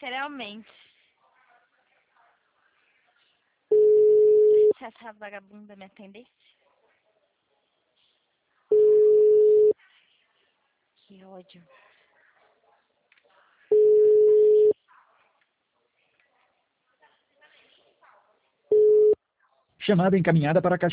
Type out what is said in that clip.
literalmente. Se essa vagabunda me atendesse. Que ódio. Chamada encaminhada para a caixa.